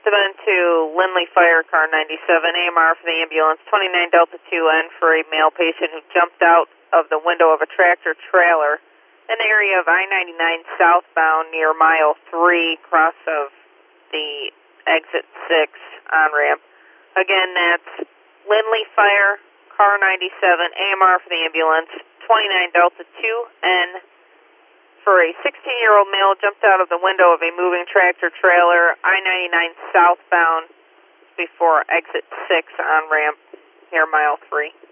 Then to Lindley Fire, car 97, AMR for the ambulance, 29 Delta 2N for a male patient who jumped out of the window of a tractor trailer in the area of I-99 southbound near mile 3, cross of the exit 6 on-ramp. Again, that's Lindley Fire, car 97, AMR for the ambulance, 29 Delta 2N for a 16-year-old male jumped out of the window of a moving tractor trailer, I-99 southbound before exit 6 on ramp near mile 3.